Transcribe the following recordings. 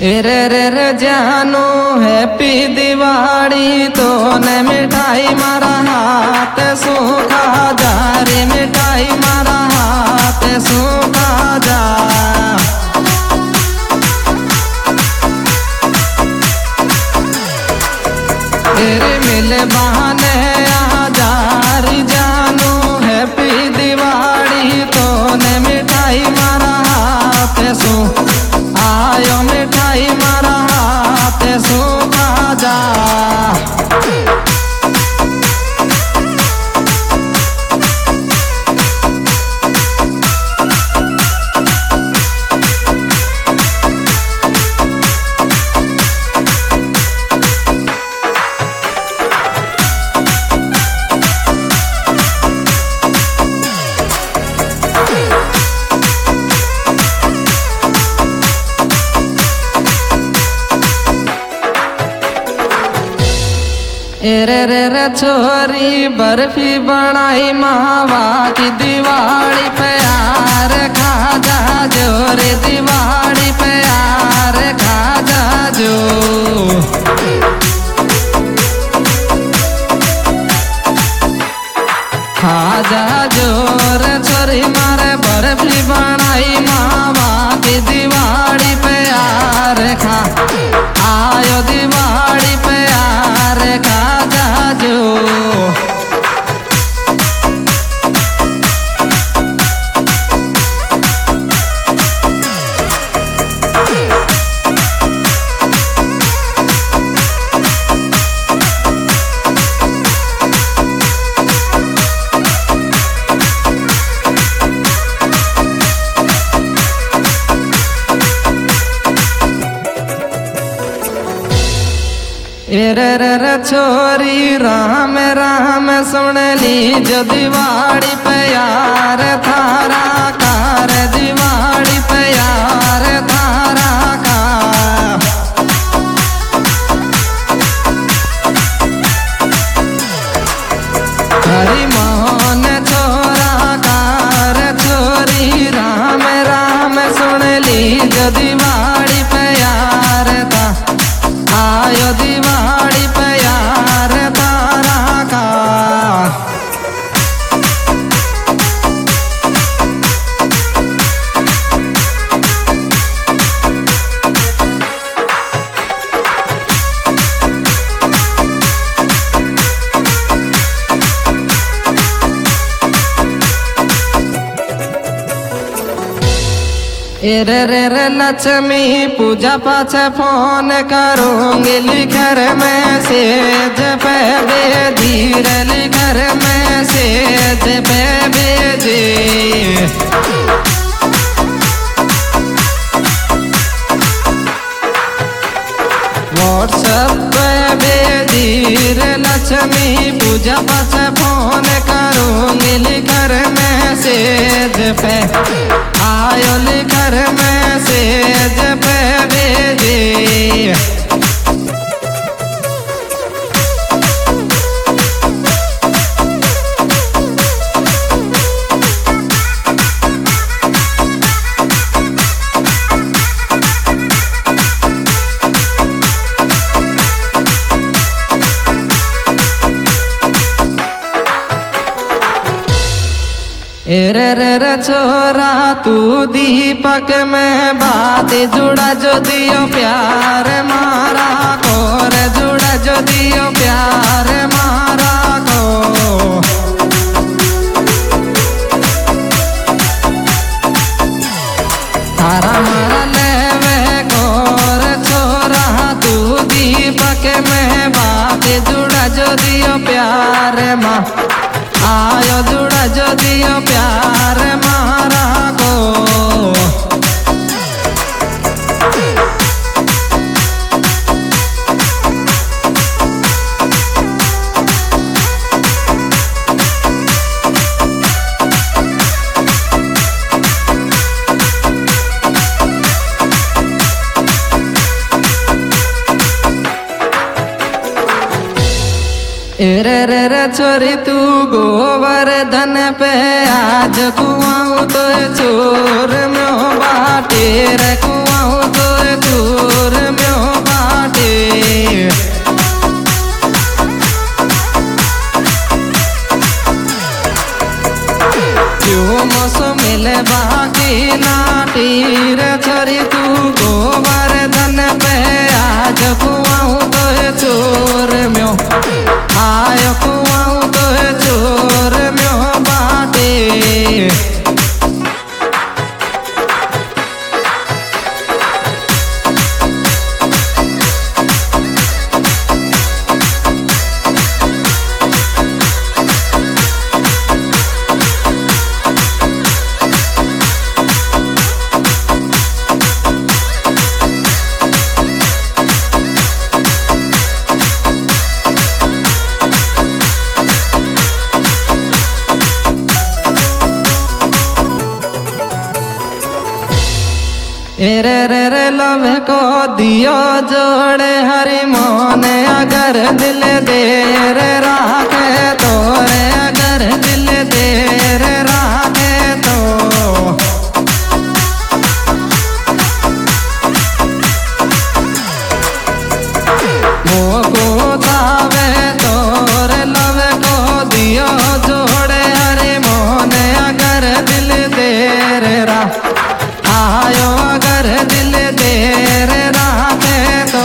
रे रे रे जानू हैप्पी दिवाली तो ने मिठाई मारा हाथ सूखा जा रे मिठाई मारा हाथ सूखा जा। तेरे मिले बहाने आ जा रे जानू हैप्पी दिवाली तो ने मिठाई मारा हाथ सू आयो मिठाई मारा हाथ सूखा जा। रे रे रे छोरी बर्फी बनाई मावा की दिवाली पे यार खा जा जो रे दिवाली पे यार खा जा जो। खा जा जो रे छोरी मारे बर्फी बनाई मावा की दिवाली पे यार खा आयो दिवाली पे यार खा जो। रे रे रे छोरी राम राम सुन ली जो दिवाली पे यार थारा कार दिवाली पे यार थारा का। हरि मोहन छोरा कार छोरी राम राम सुन ली जो दिवाली पे यार था आयो दिवाली पे यार तारा का। रे रे रे लक्ष्मी पूजा पाछ फोन करूंगी लिखर मैसेज पे भेजी रे लिखर मैसेज पे भेजी। व्हाट्सएप पे भेजी रे लक्ष्मी पूजा पाछ फोन करूंगी लिखर मैसेज पे आयो लिखर मैसेज पे भेजी। रे रे रे छोरा तू दीपक में बात जुड़ा जो दियो प्यार मारा को रे जुड़ा जो दियो प्यार मारा को। थारा मारा लेवे को रे छोरा तू दीपक में बात जुड़ा जो दियो प्यार माँ आयो जुड़ा जो दियो प्यार मारा को। रे रे रे छोरी तू गोवर्धन पे आज कुआं तो चोर में बाटे रे कुआं तो चोर मोस मिले बाकी नाटी रे छोरी तू गोवर्धन पे आज कुआऊं तो चोर म्यो आयो कुआऊं तो चोर म्यो बाटे रे रे रे लव को दियो जोड़े हरि मोने अगर दिल दे रे राखे तो रे अगर दिल दे रे राखे तो मोको तावे तो रे लव को दियो जोड़े हरि मोने अगर दिल दे रे रा आयो अगर दिल दे रे राखे तो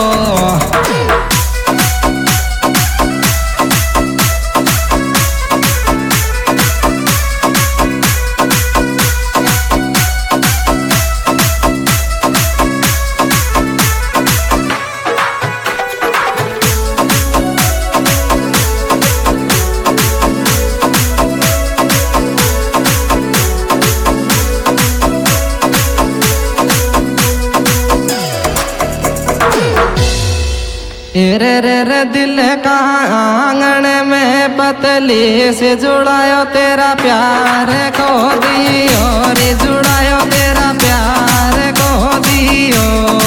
रे रे रे दिल का आंगन में पतली से जुड़ायो तेरा प्यार को दियो रे जुड़ायो तेरा प्यार को दियो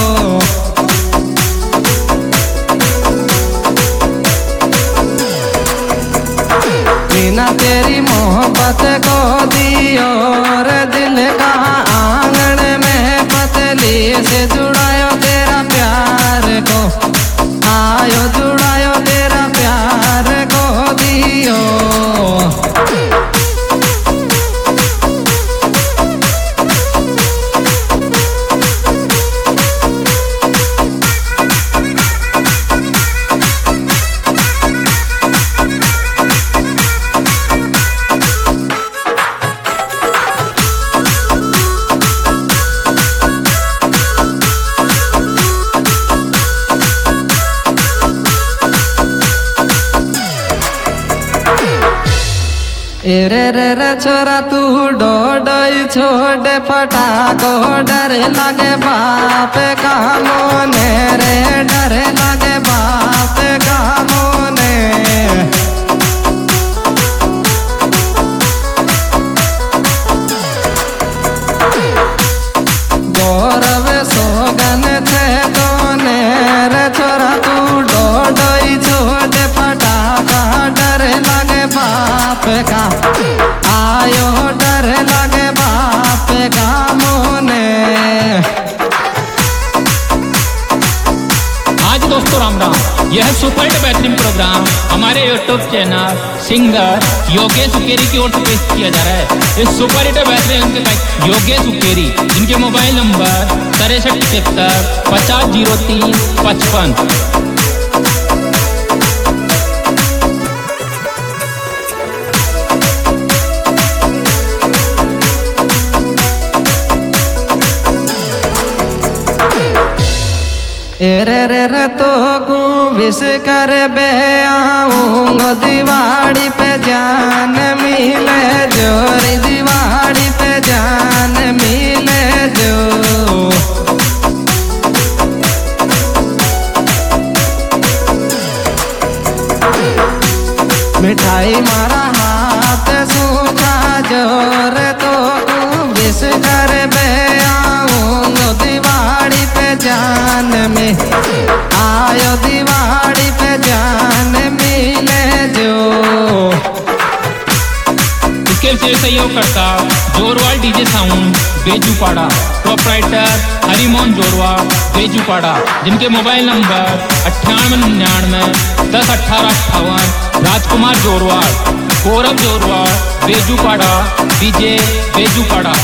बिना तेरी मोहब्बत को दियो रे दिल का आंगन में पतली से जुड़ायो तेरा प्यार को आयो जुड़ायो तेरा प्यार को दियो रे रे रे छोरा तू डोडोई छोड़े फटाको डर लगे बाप का मोने रे डर लगे बाप का मोने गौरव सोगन थे दोने रे छोरा तू डोडोई छोड़े फटाका डर लगे बाप का आयो डर लगे बाप का मोने। आज दोस्तों राम राम, यह सुपर हिट बेहतरीन प्रोग्राम हमारे YouTube channel singer Yogesh Ukeri की ओर से पेश किया जा रहा है। इस सुपर हिट बेहतरीन योगेश उकेरी, इनके मोबाइल नंबर 6373 5003 55। रे रे रे तो गु विश कर बे आऊंगा दिवाड़ी पे जान मिले जो रे दिवाड़ी पे जान मिले जो मिठाई मारा हाथ सूखा जोर तो गु विश कर बे आऊंगा दिवाड़ी पे जान में आयो दिवाड़ी पे जान मिले जो। इसके विशेष सहयोग करता Jorwal DJ sound Bejupada, proprietor Harimohan Jorwal Bejupada, जिनके mobile number 9899 10 18 58। Rajkumar Jorwal, Gaurav Jorwal, Bejupada, DJ Bejupada.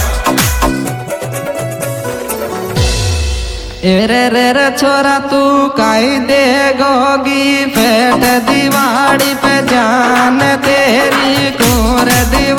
रे रे रे छोरा तू काई दे गोगी फेट दिवाड़ी पे जान तेरी कोर दिवाड़ी